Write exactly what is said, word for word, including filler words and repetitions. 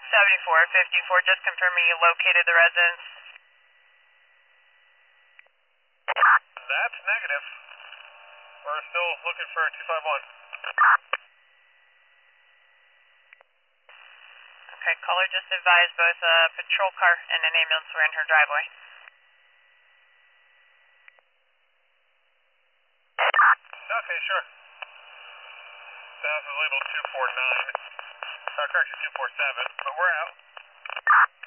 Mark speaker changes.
Speaker 1: seventy-four fifty-four, just confirming you located the residence.
Speaker 2: That's negative. We're still looking for two five one.
Speaker 1: Okay, caller just advised both a patrol car and an ambulance were in her driveway.
Speaker 2: Okay, sure. That was labeled two four nine. Uh, correction, two four seven, but we're out.